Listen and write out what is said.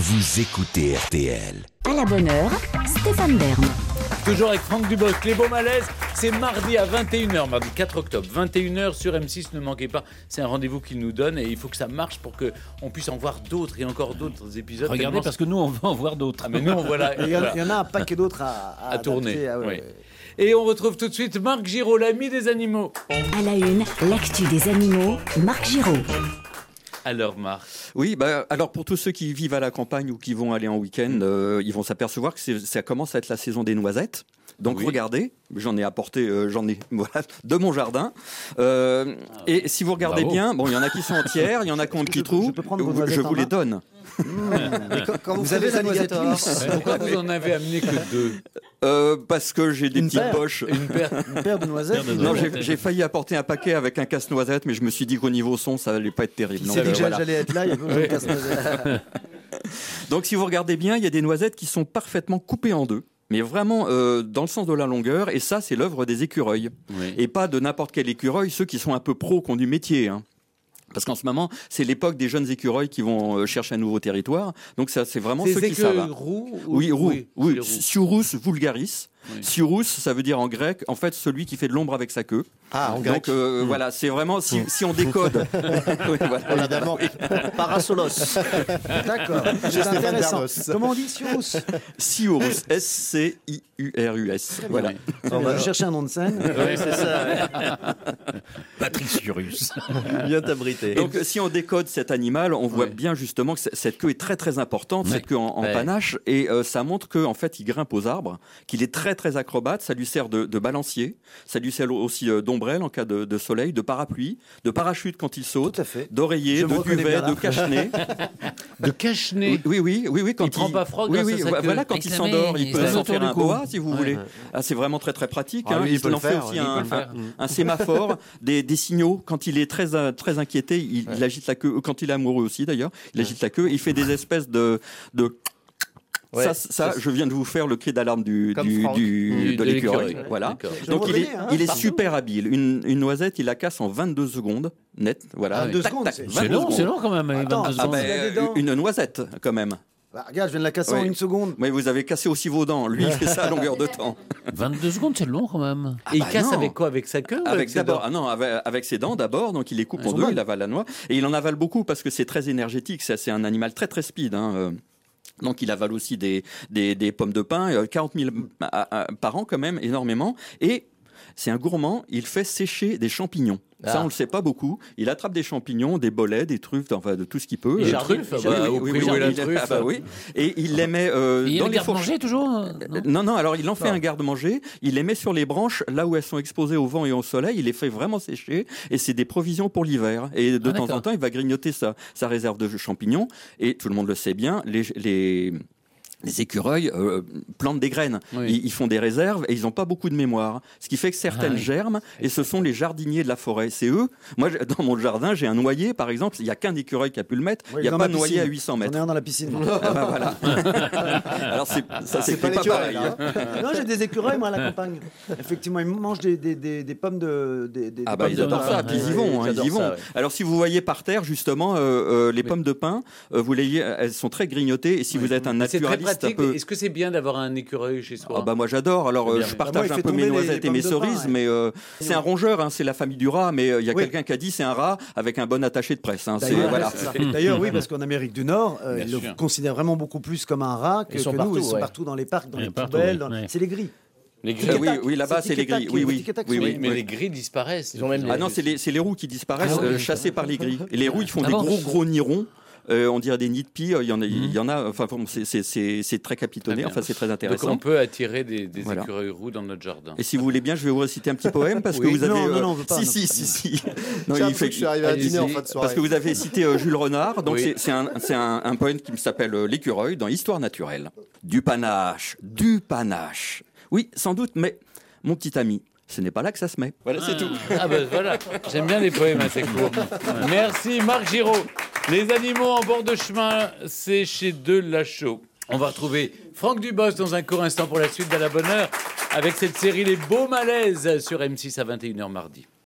vous écoutez RTL. À la bonne heure, Stéphane Bern. Toujours avec Franck Dubosc, les beaux malaises, c'est mardi à 21h, mardi 4 octobre, 21h sur M6, ne manquez pas, c'est un rendez-vous qu'il nous donne et il faut que ça marche pour qu'on puisse en voir d'autres et encore d'autres épisodes. Regardez, parce que nous, on va en voir d'autres. Ah, mais nous, voilà. Il y en a un paquet d'autres à tourner. Ah, oui. Et on retrouve tout de suite Marc Giraud, l'ami des animaux. À la une, l'actu des animaux, Marc Giraud. Alors Marc. Oui, alors pour tous ceux qui vivent à la campagne ou qui vont aller en week-end, ils vont s'apercevoir que ça commence à être la saison des noisettes. Donc regardez, j'en ai apporté, voilà, de mon jardin. Et si vous regardez bien, bon, il y en a qui sont entières, il y en a qui ont un petit trou. Je vous les donne. Quand vous avez les alligators, pourquoi vous en avez amené que 2 parce que j'ai des petites poches. Une paire de noisettes. Non, j'ai failli apporter un paquet avec un casse-noisette, mais je me suis dit qu'au niveau son, ça allait pas être terrible. C'est dit que j'allais être là, il y a besoin de casse-noisette. Donc si vous regardez bien, il y a des noisettes qui sont parfaitement coupées en deux. Mais vraiment dans le sens de la longueur, et ça c'est l'œuvre des écureuils. Oui. Et pas de n'importe quel écureuil, ceux qui sont un peu pros, qui ont du métier. Parce qu'en ce moment, c'est l'époque des jeunes écureuils qui vont chercher un nouveau territoire. Donc ça, c'est vraiment ceux qui savent. Roux oui, roux. Oui. Sciurus vulgaris. Oui. Sciurus, ça veut dire en grec, en fait, celui qui fait de l'ombre avec sa queue. Ah, en grec. Donc voilà, c'est vraiment, si on décode. Oui, voilà. Évidemment. Parasolos. D'accord. C'est intéressant. Comment on dit Sciurus? Sciurus. S-C-I-U-R-U-S. Voilà. On va chercher un nom de scène. Oui, c'est ça. Patrick Sciurus. Bien t'abriter. Donc si on décode cet animal, on voit bien justement que cette queue est très très importante, cette queue en panache, et ça montre qu'en fait il grimpe aux arbres, qu'il est très très acrobate, ça lui sert de balancier, ça lui sert aussi d'ombrelle en cas de soleil, de parapluie, de parachute quand il saute, d'oreiller, de duvet, de cache-nez. De cache-nez. Oui, quand il prend pas froid grâce à sa queue. Voilà, quand il s'endort, il peut s'en faire un bois si vous voulez. Ah, c'est vraiment très très pratique. Il en fait aussi un sémaphore, des signaux. Quand il est très inquiété, il agite la queue. Quand il est amoureux aussi d'ailleurs, il agite la queue. Il fait des espèces de ça, je viens de vous faire le cri d'alarme de l'écureuil. Voilà. Donc il est super habile. Une noisette, il la casse en 22 secondes net. Voilà. 22 secondes. C'est long quand même. Attends, 22 secondes. Une noisette quand même. Regarde, je viens de la casser en 1 seconde. Mais vous avez cassé aussi vos dents. Lui, il fait ça à longueur de temps. 22 secondes, c'est long quand même. Et il casse avec quoi? Avec sa queue? Avec ses dents d'abord. Donc il les coupe en deux, il avale la noix. Et il en avale beaucoup parce que c'est très énergétique. C'est un animal très très speed. Donc il avale aussi des pommes de pin, 40 000 par an quand même, énormément. Et c'est un gourmand, il fait sécher des champignons. Ça, on le sait pas beaucoup. Il attrape des champignons, des bolets, des truffes, enfin de tout ce qu'il peut. Des truffes, oui. Et il les met dans les garde-manger toujours. Non. Alors il en fait un garde-manger. Il les met sur les branches, là où elles sont exposées au vent et au soleil. Il les fait vraiment sécher. Et c'est des provisions pour l'hiver. Et de temps en temps, il va grignoter sa réserve de champignons. Et tout le monde le sait bien, les écureuils plantent des graines. Ils font des réserves et ils n'ont pas beaucoup de mémoire. Ce qui fait que certaines germent et ce sont les jardiniers de la forêt. C'est eux. Moi, dans mon jardin, j'ai un noyer, par exemple. Il n'y a qu'un écureuil qui a pu le mettre. Il n'y a pas de noyer à 800 mètres. J'en ai un dans la piscine. Voilà. Alors, c'est pas pareil. Non, j'ai des écureuils, moi, à la campagne. Effectivement, ils mangent des pommes de... ils adorent ça. Puis ils y vont. Alors, si vous voyez par terre, justement, les pommes de pin, elles sont très grignotées. Et si vous êtes un naturaliste, est-ce que c'est bien d'avoir un écureuil chez soi? Moi j'adore. Alors je partage un peu mes noisettes et mes cerises, mais c'est un rongeur, c'est la famille du rat, mais il y a quelqu'un qui a dit c'est un rat avec un bon attaché de presse. D'ailleurs, oui, parce qu'en Amérique du Nord, ils le considèrent vraiment beaucoup plus comme un rat que nous. Ils sont partout dans les parcs, dans les poubelles. C'est les gris. Les gris, oui, là-bas c'est les gris. Oui. Mais les gris disparaissent. Non, c'est les roux qui disparaissent, chassés par les gris. Et les roux, ils font des gros nids ronds. On dirait des nids de pie, il y en a, enfin c'est très capitonné, enfin c'est très intéressant. Donc on peut attirer des écureuils roux dans notre jardin. Et si vous voulez bien, je vais vous réciter un petit poème parce que vous avez... Non, on veut pas. Si. Non, il fait que je suis arrivé à dîner en fin de soirée. Parce que vous avez cité Jules Renard, donc c'est un poème qui s'appelle L'écureuil dans Histoire naturelle. Du panache. Oui, sans doute, mais mon petit ami, ce n'est pas là que ça se met. Voilà, c'est tout. Voilà, j'aime bien les poèmes assez courts. Merci Marc Giraud. Les animaux en bord de chemin, c'est chez Delachaux. On va retrouver Franck Dubosc dans un court instant pour la suite de la bonne heure avec cette série Les Beaux Malaises sur M6 à 21h mardi.